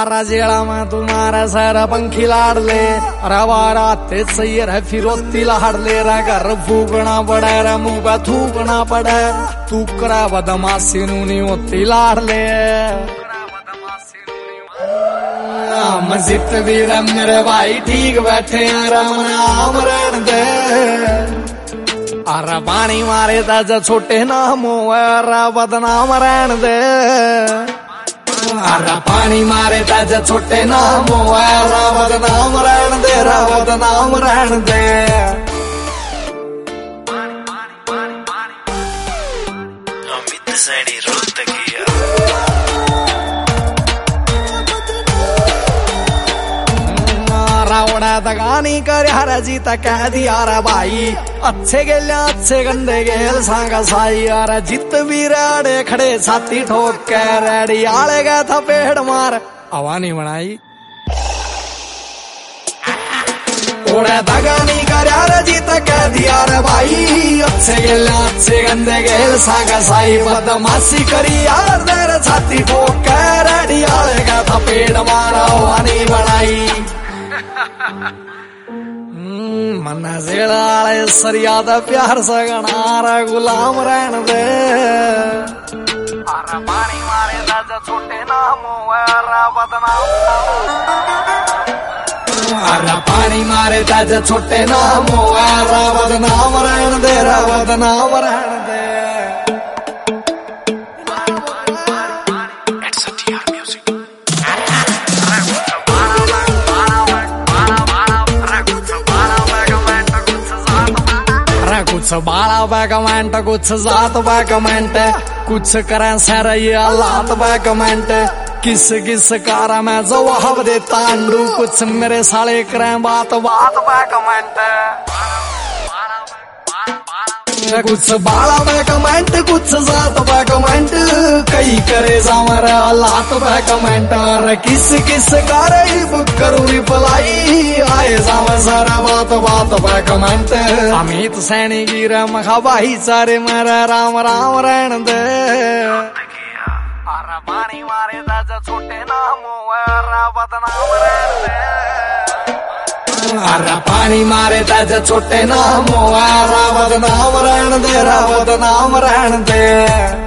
मारा जेड़ा में तुम्हारा सारा पंखी लाड़ ले रवारा ते सही रह फिरोती लाड़ ले रा घर फूकना पड़े रा मुंह पे थूकना पड़े तू करा बदमाशी नूनी होती लाड़ ले मस्जिद भी मेरे भाई ठीक बैठे राम नाम रहन दे अरे पानी मारे ताज छोटे नाम होरा बदनाम रहन दे अरे पानी मारे ताज छोटे नाम होरा बदनाम रहन दे रा बदनाम रहन दे अमित सैनी रोहतकिया रावणा दगानी कर यार जीता कह दिया रे भाई अच्छे गेल्या अच्छे गंदे गेल सांगा साई यार जित भी राड़े खड़े छाती ठोक के रेडी आले गया था पेड़ मार हवा नहीं बनाई ओड़ा दगानी कर यार जीता कह दिया रे भाई अच्छे गेल्या अच्छे गंदे गेल सांगा साई बदमाशी करी यार तेरे छाती ठोक के रेडी आले गया था पेड़ मार हवा नहीं बनाई मन जेड़ा सरिया दा प्यार सगनारा गुलाम रहन दे अरे पानी मारे ताज छोटे नाम होरा बदनाम अरे पानी मारे ताज छोटे नाम होरा बदनाम रहन दे रा बदनाम रहन दे कुछ बाला बैकमेंट कुछ जात बैकमेंट कुछ करें सर ये हालात बैकमेंट किस किस कारा मैं जवाब देता अंडू कुछ मेरे साले करें बात बात बैकमेंट कुछ बाला बैकमेंट कुछ जात बैकमेंट कई करे जामर हालात बैकमेंट और किस किस कारे करू रिप्लाई आए जाम सारा बात बात बैकमेंट अमित सैनी की रम भाई सारे मेरा राम राम रहन दे अरे पानी मारे ताज छोटे नाम होरा बदनाम रहन दे अरे पानी मारे ताज छोटे नाम होरा बदनाम रहन दे रा बदनाम रहन दे